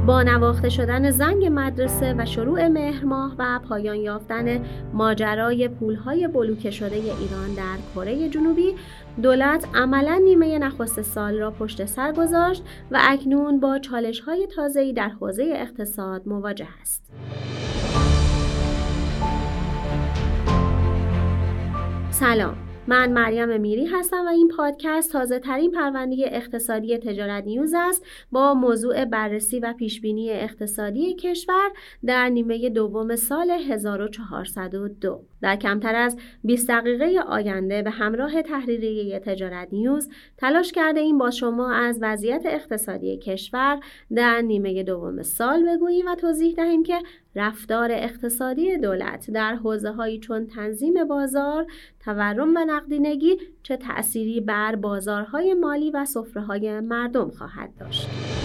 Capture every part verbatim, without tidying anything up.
با نواخته شدن زنگ مدرسه و شروع مهر ماه و پایان یافتن ماجرای پولهای بلوکه شده ایران در کره جنوبی، دولت عملاً نیمه نخست سال را پشت سر گذاشت و اکنون با چالش‌های تازه‌ای در حوزه اقتصاد مواجه است. سلام، من مریم میری هستم و این پادکست تازه ترین پرونده اقتصادی تجارت نیوز است با موضوع بررسی و پیشبینی اقتصادی کشور در نیمه دوم سال هزار و چهارصد و دو. در کمتر از بیست دقیقه آینده به همراه تحریریه تجارت نیوز تلاش کرده ایم با شما از وضعیت اقتصادی کشور در نیمه دوم سال بگوییم و توضیح دهیم که رفتار اقتصادی دولت در حوزه‌هایی چون تنظیم بازار، تورم و نقدینگی چه تأثیری بر بازارهای مالی و سفره‌های مردم خواهد داشت.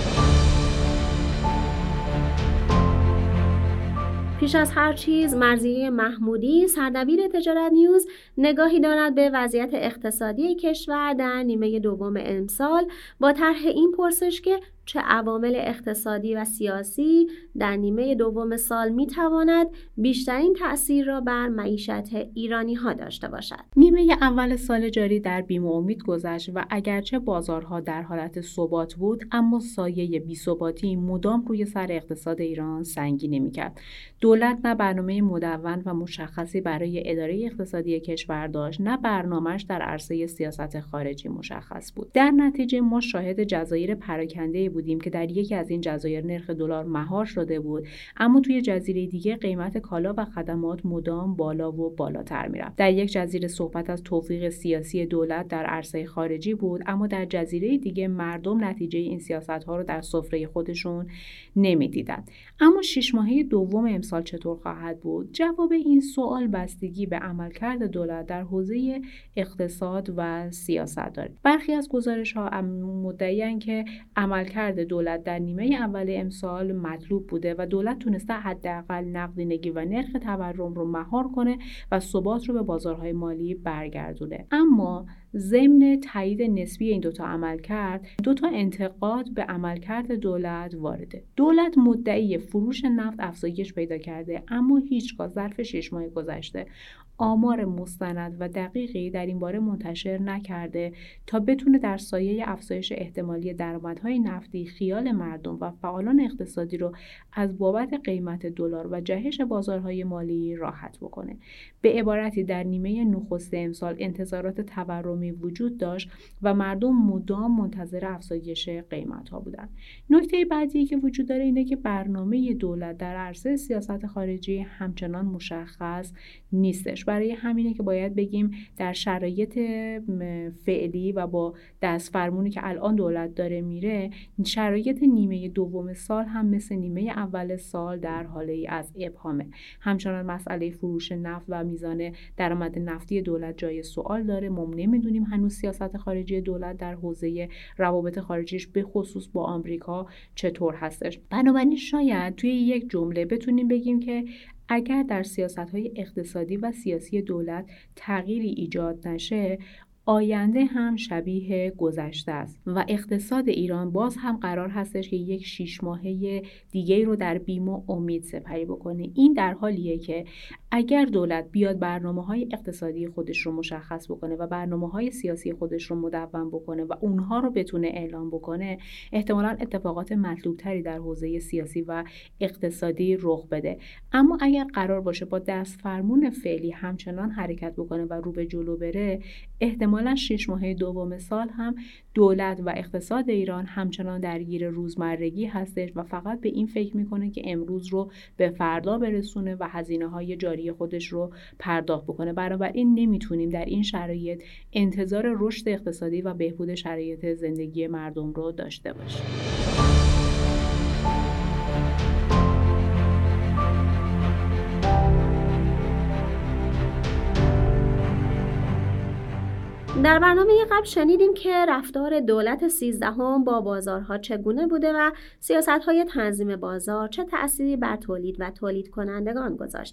پیش از هر چیز، مرضیه محمودی، سردبیر تجارت نیوز، نگاهی دارد به وضعیت اقتصادی کشور در نیمه دوم امسال با طرح این پرسش که چه عوامل اقتصادی و سیاسی در نیمه دوم سال میتواند بیشترین تأثیر را بر معیشت ایرانی ها داشته باشد. نیمه اول سال جاری در بیم و امید گذشت و اگرچه بازارها در حالت ثبات بود، اما سایه بی‌ثباتی مدام روی سر اقتصاد ایران سنگینی میکرد. دولت نه برنامه مدون و مشخصی برای اداره اقتصادی کشور داشت، نه برنامه‌اش در عرصه سیاست خارجی مشخص بود. در نتیجه ما شاهد جزایر پراکنده بودیم که در یکی از این جزایر نرخ دلار مهار شده بود، اما توی جزیره دیگه قیمت کالا و خدمات مدام بالا و بالاتر میرفت. در یک جزیره صحبت از توفیق سیاسی دولت در عرصه خارجی بود، اما در جزیره دیگه مردم نتیجه این سیاست‌ها رو در سفره خودشون نمی‌دیدن. اما شش ماهه دوم امسال چطور خواهد بود؟ جواب این سوال بستگی به عملکرد دولت در حوزه اقتصاد و سیاست داره. برخی از گزارش‌ها مدعی‌اند که عملکرد دولت در نیمه اول امسال مطلوب بوده و دولت تونسته حداقل نقدینگی و نرخ تورم رو مهار کنه و ثبات رو به بازارهای مالی برگردونه. اما ضمن تایید نسبی این دوتا عملکرد، دوتا انتقاد به عملکرد دولت وارده. دولت مدعی فروش نفت افزایش پیدا کرده، اما هیچگاه ظرف شش ماه گذشته آمار مستند و دقیقی در این باره منتشر نکرده تا بتونه در سایه افزایش احتمالی درآمدهای نفتی خیال مردم و فعالان اقتصادی رو از بابت قیمت دلار و جهش بازارهای مالی راحت بکنه. به عبارتی در نیمه نخست امسال انتظارات تورمی وجود داشت و مردم مدام منتظر افزایش قیمت‌ها بودند. نکته بعدی که وجود داره اینه که برنامه دولت در عرصه سیاست خارجی همچنان مشخص نیستش. برای همینه که باید بگیم در شرایط فعلی و با دست فرمونی که الان دولت داره میره، شرایط نیمه دوم سال هم مثل نیمه اول سال در حالی از ابهامه. همچنان مسئله فروش نفت و میزان درآمد نفتی دولت جای سوال داره. ما نمیدونیم هنوز سیاست خارجی دولت در حوزه روابط خارجیش به خصوص با آمریکا چطور هستش. بنابراین شاید توی یک جمله بتونیم بگیم که اگر در سیاست‌های اقتصادی و سیاسی دولت تغییری ایجاد نشه، آینده هم شبیه گذشته است و اقتصاد ایران باز هم قرار هستش که یک شش ماهه دیگه رو در بیم و امید سپری بکنه. این در حالیه که اگر دولت بیاد برنامه‌های اقتصادی خودش رو مشخص بکنه و برنامه‌های سیاسی خودش رو مدون بکنه و اونها رو بتونه اعلام بکنه، احتمالاً اتفاقات مطلوب‌تری در حوزه سیاسی و اقتصادی رخ بده. اما اگر قرار باشه با دست فرمون فعلی همچنان حرکت بکنه و رو به جلو بره، احتمالاً شش ماهه دوم سال هم دولت و اقتصاد ایران همچنان درگیر روزمرگی هستش و فقط به این فکر میکنه که امروز رو به فردا برسونه و هزینه‌های جاری خودش رو پرداخت بکنه. بنابراین نمیتونیم در این شرایط انتظار رشد اقتصادی و بهبود شرایط زندگی مردم رو داشته باشیم. در برنامه قبل شنیدیم که رفتار دولت سیزدهم با بازارها چگونه بوده و سیاست‌های تنظیم بازار چه تأثیری بر تولید و تولید کنندگان گذاشته است.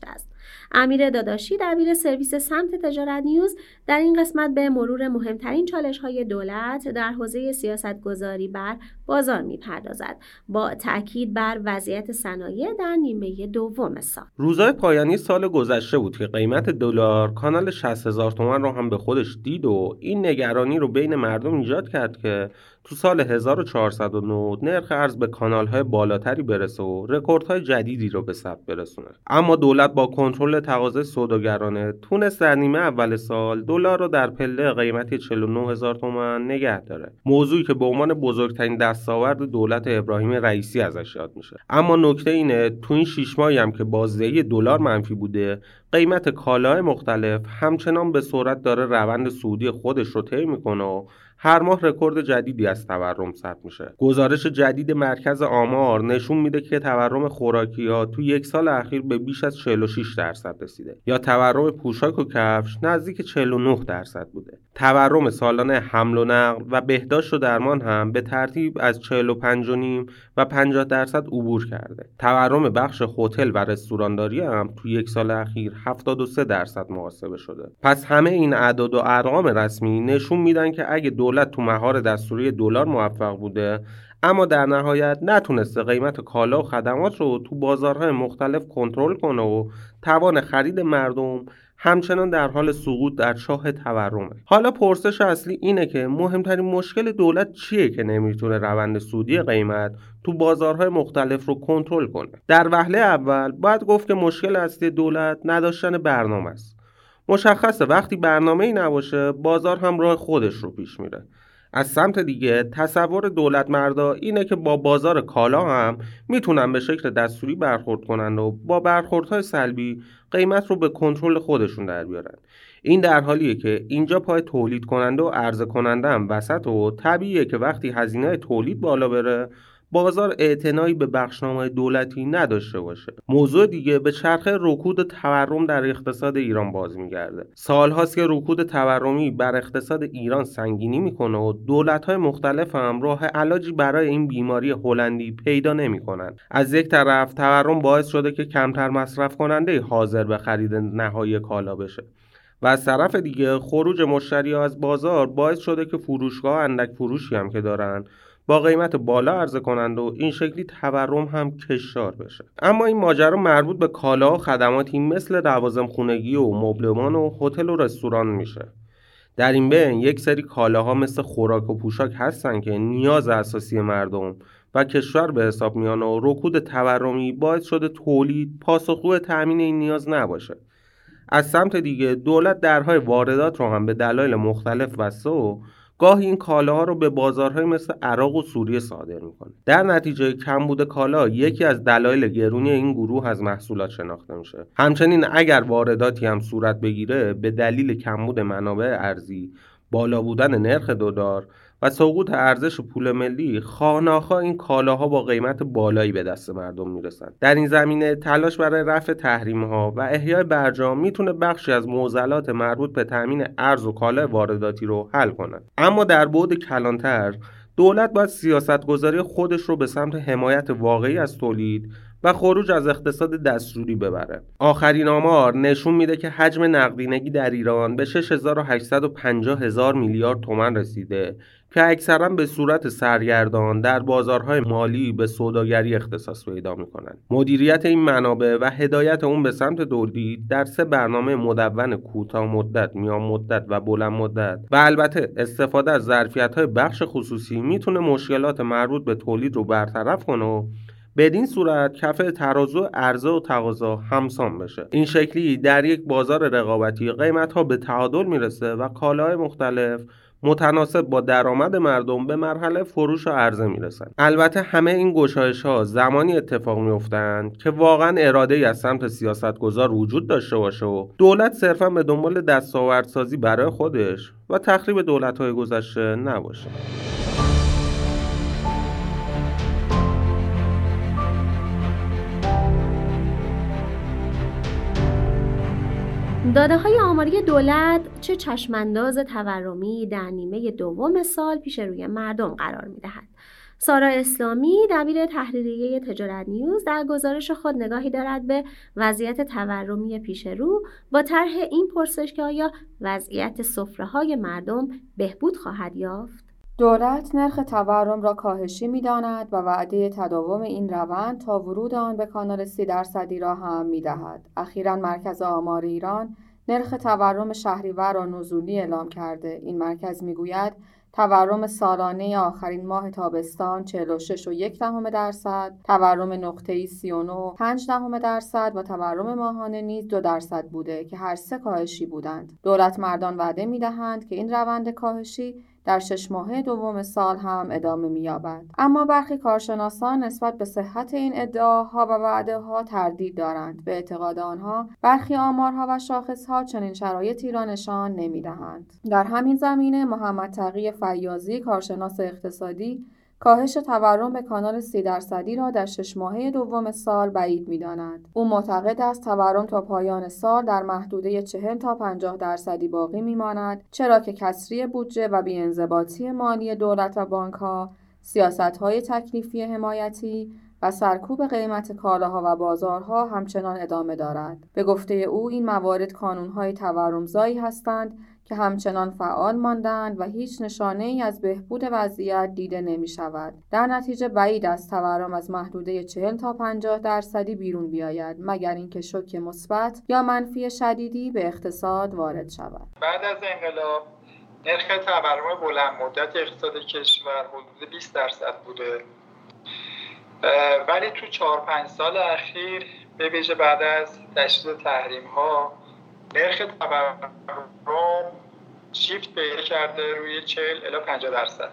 امیر داداشی دبیر سرویس سمت تجارت نیوز در این قسمت به مرور مهمترین چالش‌های دولت در حوزه سیاست‌گذاری بر بازار می‌پردازد با تأکید بر وضعیت صنایع در نیمه دوم سال. روزهای پایانی سال گذشته بود که قیمت دلار کانال شصت هزار تومان رو هم به خودش دید و این نگرانی رو بین مردم ایجاد کرد که تو سال هزار و چهارصد و نه نرخ ارز به کانال‌های بالاتری برسه و رکوردهای جدیدی رو به ثبت برسونه. اما دولت با کنترل تقاضای سوداگرانه تونست در نیمه اول سال دلار رو در پله قیمتی چهل و نه هزار تومان نگه داره. موضوعی که به عنوان بزرگترین دستاورد دولت ابراهیم رئیسی ازش یاد میشه. اما نکته اینه تو این شش ماهی هم که بازدهی دلار منفی بوده، قیمت کالاهای مختلف همچنان به سرعت داره روند صعودی خودش رو طی میکنه و هر ماه رکورد جدیدی از تورم ثبت میشه. گزارش جدید مرکز آمار نشون میده که تورم خوراکی‌ها تو یک سال اخیر به بیش از چهل و شش درصد رسیده یا تورم پوشاک و کفش نزدیک چهل و نه درصد بوده. تورم سالانه حمل و نقل و بهداشت و درمان هم به ترتیب از چهل و پنج و نیم و پنجاه درصد عبور کرده. تورم بخش هتل و رستورانداری هم تو یک سال اخیر هفتاد و سه درصد محاسبه شده. پس همه این اعداد و ارقام رسمی نشون میدن که اگه دولت تو مهار دستوری دلار موفق بوده، اما در نهایت نتونسته قیمت کالا و خدمات رو تو بازارهای مختلف کنترل کنه و توان خرید مردم همچنان در حال سقوط در چاه تورمه. حالا پرسش اصلی اینه که مهمترین مشکل دولت چیه که نمیتونه روند سودی قیمت تو بازارهای مختلف رو کنترل کنه؟ در وهله اول باید گفت که مشکل اصلی دولت نداشتن برنامه است. مشخصه وقتی برنامه‌ای نباشه بازار هم راه خودش رو پیش میره. از سمت دیگه تصور دولت مردا اینه که با بازار کالا هم میتونن به شکل دستوری برخورد کنن و با برخوردهای سلبی قیمت رو به کنترل خودشون در بیارن. این در حالیه که اینجا پای تولید کننده و عرضه کننده هم وسط و طبیعیه که وقتی هزینه تولید بالا بره بازار اعتنایی به بخشنامه‌های دولتی نداشته باشه. موضوع دیگه به چرخه رکود تورم در اقتصاد ایران باز میگرده. سالهاست که رکود تورمی بر اقتصاد ایران سنگینی میکنه و دولت‌های مختلف هم راه علاجی برای این بیماری هلندی پیدا نمیکنن. از یک طرف تورم باعث شده که کمتر مصرف کننده حاضر به خرید نهایی کالا بشه و از طرف دیگه خروج مشتری‌ها از بازار باعث شده که فروشگاه اندک فروشی هم که دارن با قیمت بالا عرضه کنند و این شکلی تورم هم کشدار بشه. اما این ماجرا مربوط به کالا و خدماتی مثل لوازم خونگی و مبلمان و هتل و رستوران میشه. در این بین یک سری کالاها مثل خوراک و پوشاک هستن که نیاز اساسی مردم و کشور به حساب میان و رکود تورمی باعث شده تولید پاسخگوی تامین این نیاز نباشه. از سمت دیگه دولت درهای واردات رو هم به دلایل مختلف بسته و گاهی این کالاها رو به بازارهای مثل عراق و سوریه صادر میکنه. در نتیجه کمبود کالا یکی از دلایل گرونی این گروه از محصولات شناخته میشه. همچنین اگر وارداتی هم صورت بگیره به دلیل کمبود منابع ارزی، بالا بودن نرخ دلار و سقوط ارزش پول ملی، خواه‌ناخواه این کالاها با قیمت بالایی به دست مردم میرسن. در این زمینه تلاش برای رفع تحریم‌ها و احیای برجام میتونه بخشی از معضلات مربوط به تامین ارز و کالای وارداتی رو حل کنه. اما در بعد کلانتر دولت باید سیاست‌گذاری خودش رو به سمت حمایت واقعی از تولید و خروج از اقتصاد دستوری ببره. آخرین آمار نشون میده که حجم نقدینگی در ایران به شش هزار و هشتصد و پنجاه هزار میلیارد تومان رسیده که اکثرا به صورت سرگردان در بازارهای مالی به سوداگری اختصاص پیدا میکنند. مدیریت این منابع و هدایت اون به سمت تولید در سه برنامه مدون کوتاه مدت، میان مدت و بلند مدت و البته استفاده از ظرفیت‌های بخش خصوصی میتونه مشکلات مربوط به تولید رو برطرف کنه و بدین صورت کفه ترازو عرضه و تقاضا همسان بشه. این شکلی در یک بازار رقابتی قیمت‌ها به تعادل میرسه و کالاهای مختلف متناسب با درآمد مردم به مرحله فروش و عرضه میرسن. البته همه این گشایش‌ها زمانی اتفاق میافتند که واقعا اراده‌ای از سمت سیاستگزار وجود داشته باشه و دولت صرفا به دنبال دستاوردسازی برای خودش و تخریب دولت‌های گذشته نباشه. داده‌های آماری دولت چه چشمانداز تورمی در نیمه دوم سال پیش روی مردم قرار می‌دهد. سارا اسلامی دبیر تحریریه تجارت نیوز در گزارش خود نگاهی دارد به وضعیت تورمی پیش رو با طرح این پرسش که آیا وضعیت سفره‌های مردم بهبود خواهد یافت؟ دولت نرخ تورم را کاهشی می‌داند و وعده تداوم این روند تا ورود آن به کانال سی درصدی را هم می‌دهد. اخیراً مرکز آمار ایران نرخ تورم شهریور را نزولی اعلام کرده. این مرکز می‌گوید تورم سالانه آخرین ماه تابستان چهل و شش و یک دهم درصد، تورم نقطه‌ای سی و نه و پنج دهم درصد و تورم ماهانه نیز دو درصد بوده که هر سه کاهشی بودند. دولت مردان وعده می‌دهند که این روند کاهشی در شش ماهه دوم سال هم ادامه می‌یابد. اما برخی کارشناسان نسبت به صحت این ادعاها و وعده‌ها تردید دارند. به اعتقاد آنها برخی آمارها و شاخص‌ها چنین شرایطی را نشان نمی‌دهند. در همین زمینه محمد تقی فیاضی کارشناس اقتصادی کاهش تورم به کانال سی درصدی را در شش ماهه دوم سال بعید می‌داند. او معتقد است تورم تا پایان سال در محدوده چهل تا پنجاه درصدی باقی می‌ماند، چرا که کسری بودجه و بی‌انضباطی مالی دولت و بانک‌ها، سیاست‌های تکلیفی حمایتی و سرکوب قیمت کالاها و بازارها همچنان ادامه دارد. به گفته او این موارد کانون‌های تورم‌زایی هستند که همچنان فعال ماندند و هیچ نشانه‌ای از بهبود وضعیت دیده نمی‌شود. در نتیجه بعید است تورم از محدوده چهل تا پنجاه درصدی بیرون بیاید مگر اینکه شوک مثبت یا منفی شدیدی به اقتصاد وارد شود. بعد از انقلاب نرخ تورم بلند مدت اقتصاد کشور حدود بیست درصد بوده، ولی تو چهار پنج سال اخیر به ویژه بعد از تشدید تحریم‌ها نرخ تورم شیفت پیدا کرده روی چهل الی پنجاه درصد.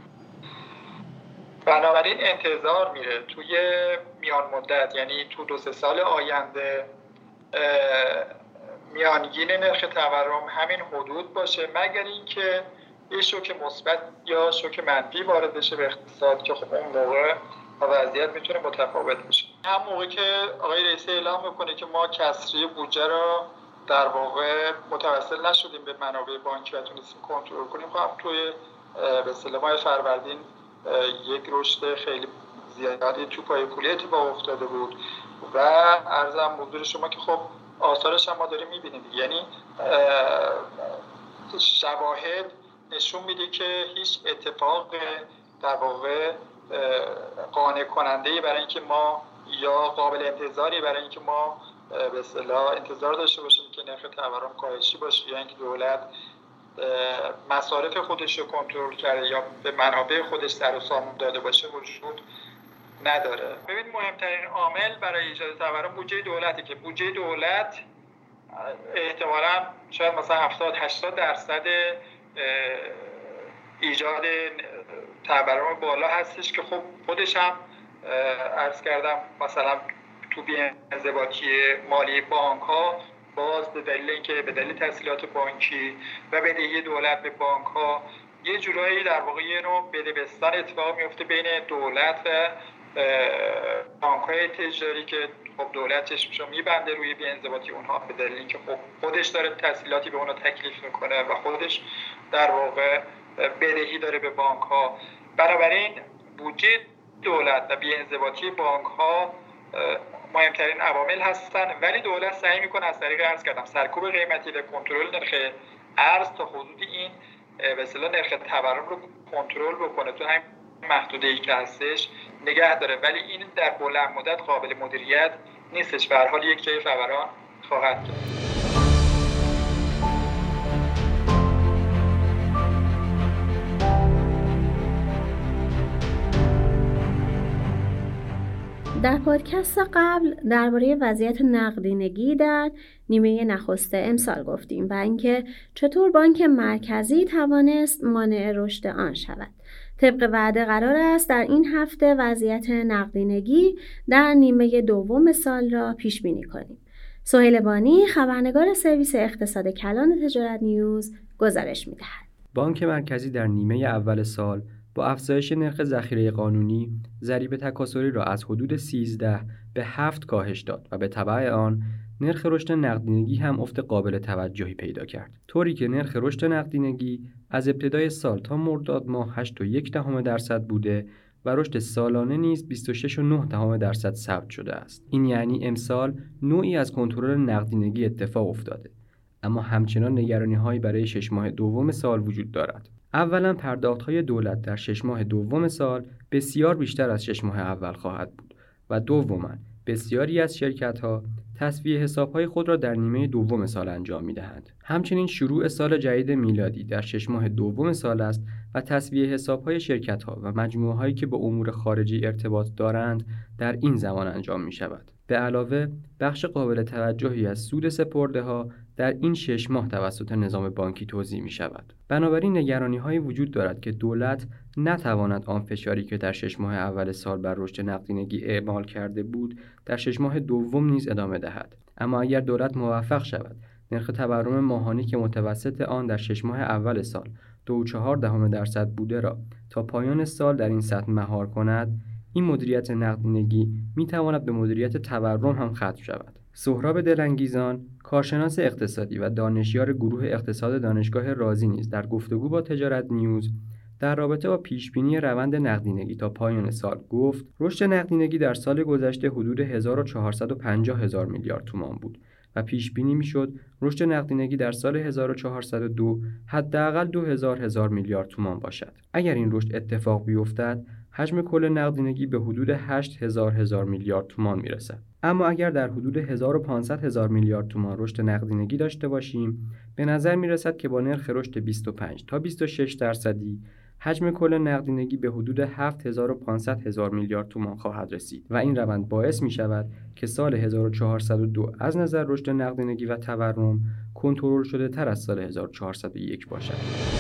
بنابراین انتظار میره توی میان مدت، یعنی تو دو سه سال آینده، میانگین نرخ تورم همین حدود باشه، مگر اینکه یه شوک مثبت یا شوک منفی وارد بشه به اقتصاد که خب اون موقع وضعیت میتونه متفاوت بشه. هم موقع که آقای رئیسی اعلام میکنه که ما کسری بودجه را در واقع متوسل نشدیم به منابع بانکی و تونستیم کنترل کنیم، خب توی به اصطلاح ماه فروردین یک رشد خیلی زیادی تو پای پولی اتفاق افتاده بود و عرضم حضور شما که خب آثارش هم ما داریم میبینیم، یعنی شواهد نشون میده که هیچ اتفاق در واقع قانع کننده‌ای برای اینکه ما یا قابل انتظاری برای اینکه ما به اصطلاح انتظار داشته باشیم که نرخ تورم کاهشی باشه یا اینکه دولت مصارف خودش رو کنترل کرده یا به منابع خودش سر و سامون داده باشه وجود نداره. ببین مهمترین عامل برای ایجاد تورم بودجه دولته که بودجه دولت احتمالاً شاید مثلا هفتاد هشتاد درصد ایجاد تورم بالا هستش که خب خودش هم عرض کردم مثلا تو بی‌انضباطی مالی بانک ها باز به دلیل اینکه به دلیل تسهیلات بانکی و بدهی دولت به بانک ها یه جورایی در واقع یه نوع بدبستان اتفاق میفته بین دولت و بانک های تجاری که خب دولت چشمشو میبنده روی بی‌انضباطی اونها به دلیل اینکه خب خودش داره تسهیلاتی به اونها تکلیف میکنه و خودش در واقع بدهی داره به بانک ها. بنابراین بودجه دولت و بی‌انضباطی بانک ها مهمترین عوامل هستن، ولی دولت سعی میکنه از طریق عرض کردم سرکوب قیمتی و کنترل نرخ ارز تا حدودی این به اصطلاح نرخ تورم رو کنترل بکنه، تو همین محدوده‌ای که هستش نگه داره، ولی این در بلند مدت قابل مدیریت نیستش، به هر حال یک جای فوران خواهد کرد. در پادکست قبل درباره وضعیت نقدینگی در نیمه نخست امسال گفتیم و اینکه چطور بانک مرکزی توانست مانع رشد آن شود. طبق وعده قرار است در این هفته وضعیت نقدینگی در نیمه دوم سال را پیش بینی کنیم. سهیل بانی خبرنگار سرویس اقتصاد کلان تجارت نیوز گزارش می‌دهد. بانک مرکزی در نیمه اول سال با افزایش نرخ ذخیره قانونی ضریب تکاسلی را از حدود سیزده به هفت کاهش داد و به تبع آن نرخ رشد نقدینگی هم افت قابل توجهی پیدا کرد، طوری که نرخ رشد نقدینگی از ابتدای سال تا مرداد ماه هشت و یک دهم درصد بوده و رشد سالانه نیز بیست و شش و نه دهم درصد ثبت شده است. این یعنی امسال نوعی از کنترل نقدینگی اتفاق افتاده، اما همچنان نگرانی‌هایی برای شش ماه دوم سال وجود دارد. اولا پرداخت‌های دولت در شش ماه دوم سال بسیار بیشتر از شش ماه اول خواهد بود و دوما بسیاری از شرکت‌ها تسویه حساب‌های خود را در نیمه دوم سال انجام می‌دهند. همچنین شروع سال جدید میلادی در شش ماه دوم سال است و تسویه حساب‌های شرکت‌ها و مجموعه‌هایی که با امور خارجی ارتباط دارند در این زمان انجام می‌شود. به علاوه بخش قابل توجهی از سود سپرده‌ها در این شش ماه توسط نظام بانکی توزیع می‌شود. بنابراین نگرانی‌هایی وجود دارد که دولت نتواند آن فشاری که در شش ماه اول سال بر رشد نقدینگی اعمال کرده بود در شش ماه دوم نیز ادامه دهد. اما اگر دولت موفق شود نرخ تورم ماهانه که متوسط آن در شش ماه اول سال دو و چهار دهم درصد بوده را تا پایان سال در این سطح مهار کند، این مدیریت نقدینگی می‌تواند به مدیریت تورم هم ختم شود. سهراب دلانگیزان، کارشناس اقتصادی و دانشیار گروه اقتصاد دانشگاه رازی نیز در گفتگو با تجارت نیوز در رابطه با پیشبینی روند نقدینگی تا پایان سال گفت: رشد نقدینگی در سال گذشته حدود هزار و چهارصد و پنجاه هزار میلیارد تومان بود و پیش بینی میشد رشد نقدینگی در سال هزار و چهارصد و دو حداقل دو هزار هزار میلیارد تومان باشد. اگر این رشد اتفاق بیفتد، حجم کل نقدینگی به حدود هشت هزار هزار میلیارد تومان میرسد. اما اگر در حدود هزار و پانصد هزار میلیارد تومان رشد نقدینگی داشته باشیم، به نظر میرسد که با نرخ رشد بیست و پنج تا بیست و شش درصدی حجم کل نقدینگی به حدود هفت هزار و پانصد هزار میلیارد تومان خواهد رسید و این روند باعث می شود که سال هزار و چهارصد و دو از نظر رشد نقدینگی و تورم کنترل شده تر از سال هزار و چهارصد و یک باشد.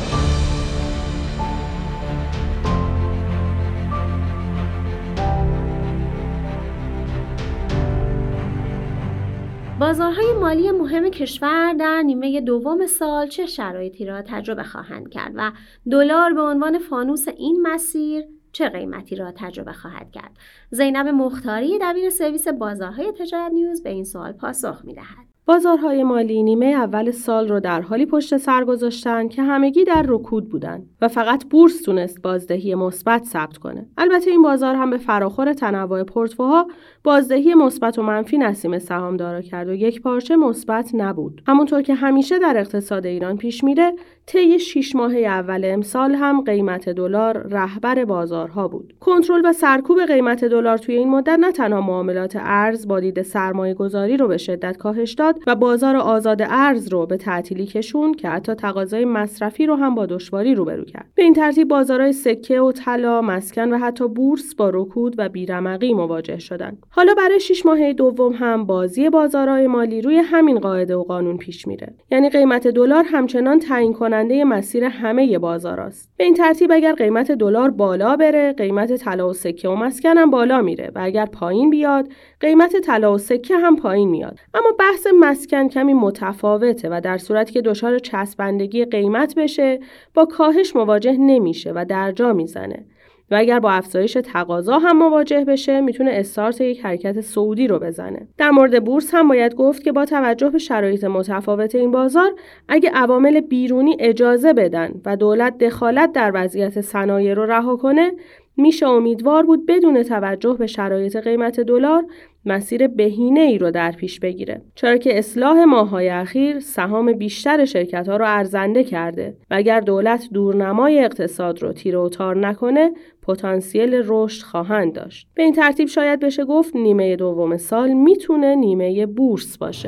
بازارهای مالی مهم کشور در نیمه دوم سال چه شرایطی را تجربه خواهند کرد و دلار به عنوان فانوس این مسیر چه قیمتی را تجربه خواهد کرد؟ زینب مختاری دبیر سرویس بازارهای تجارت نیوز به این سوال پاسخ می‌دهد. بازارهای مالی نیمه اول سال رو در حالی پشت سر گذاشتن که همگی در رکود بودن و فقط بورس تونست بازدهی مثبت ثبت کنه. البته این بازار هم به فراخور تنوع پورتفوها بازدهی مثبت و منفی نسیم سهامدارا کرد و یک پارچه مثبت نبود. همونطور که همیشه در اقتصاد ایران پیش میره، طی شش ماه اول امسال هم قیمت دلار رهبر بازارها بود. کنترل و سرکوب قیمت دلار توی این مدت نه تنها معاملات ارز با دید سرمایه‌گذاری رو به شدت کاهش داد و بازار آزاد ارز رو به تعطیلی کشوند که حتی تقاضای مصرفی رو هم با دشواری روبرو کرد. به این ترتیب بازارهای سکه و طلا، مسکن و حتی بورس با رکود و بیرمقی مواجه شدند. حالا برای شش ماه دوم هم بازی بازارهای مالی روی همین قاعده و قانون پیش میره. یعنی قیمت دلار همچنان تعیین کننده مسیر همه بازاراست. به این ترتیب اگر قیمت دلار بالا بره، قیمت طلا و سکه و مسکن هم بالا میره و اگر پایین بیاد، قیمت طلا و سکه هم پایین میاد. اما بحث مسکن کمی متفاوته و در صورتی که دچار چسبندگی قیمت بشه، با کاهش مواجه نمیشه و درجا میزنه. و اگر با افزایش تقاضا هم مواجه بشه، میتونه استارت یک حرکت صعودی رو بزنه. در مورد بورس هم باید گفت که با توجه به شرایط متفاوت این بازار، اگه عوامل بیرونی اجازه بدن و دولت دخالت در وضعیت صنایع رو رها کنه، میشه امیدوار بود بدون توجه به شرایط قیمت دلار مسیر بهینه‌ای رو در پیش بگیره، چرا که اصلاح ماه‌های اخیر سهام بیشتر شرکت‌ها رو ارزنده کرده و اگر دولت دورنمای اقتصاد رو تیر و تار نکنه، پتانسیل رشد خواهند داشت. به این ترتیب شاید بشه گفت نیمه دوم سال میتونه نیمه بورس باشه.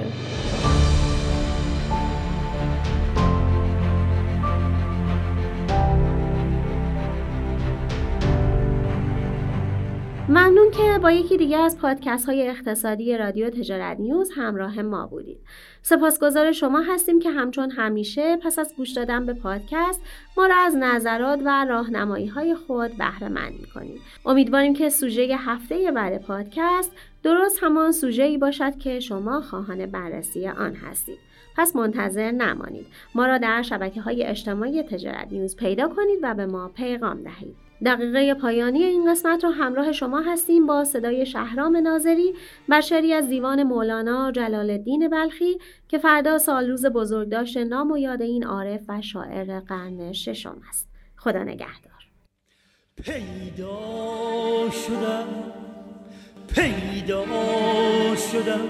ممنون که با یکی دیگه از پادکست های اقتصادی رادیو تجارت نیوز همراه ما بودید. سپاسگزار شما هستیم که همچون همیشه پس از گوش دادن به پادکست ما را از نظرات و راهنمایی های خود بهره مند می‌کنید. امیدواریم که سوژه هفته بعد پادکست درست همان سوژه‌ای باشد که شما خواهان بررسی آن هستید. پس منتظر نمانید. ما را در شبکه‌های اجتماعی تجارت نیوز پیدا کنید و به ما پیغام دهید. دقیقه پایانی این قسمت رو همراه شما هستیم با صدای شهرام ناظری بر شعری از دیوان مولانا جلال الدین بلخی که فردا سالروز بزرگداشت نام و یاد این عارف و شاعر قرن ششم است. خدا نگهدار. پیدا شدم پیدا شدم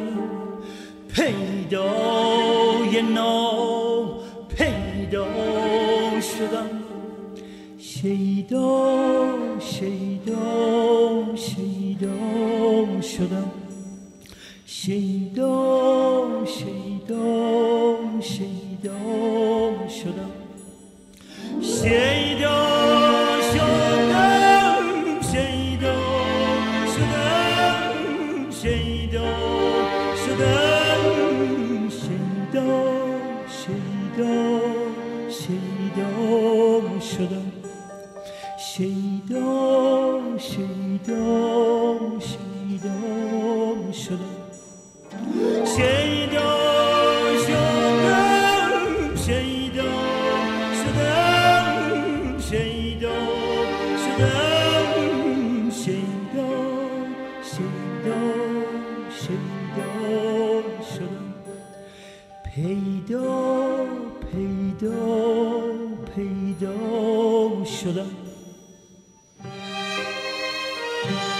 پیدای نام پیدا شدم شیدا شیدا شیدا شدم شیدا شیدا شیدا شدم شیدا شدم شیدا شدم شیدا شدم شیدا شیدا شیدا شدم شیدا شیدا شیدا شدم شیدا شدم شیدا شدم شیدا شدم شیدا شیدا شیدا شدم پیدا پیدا پیدا شدم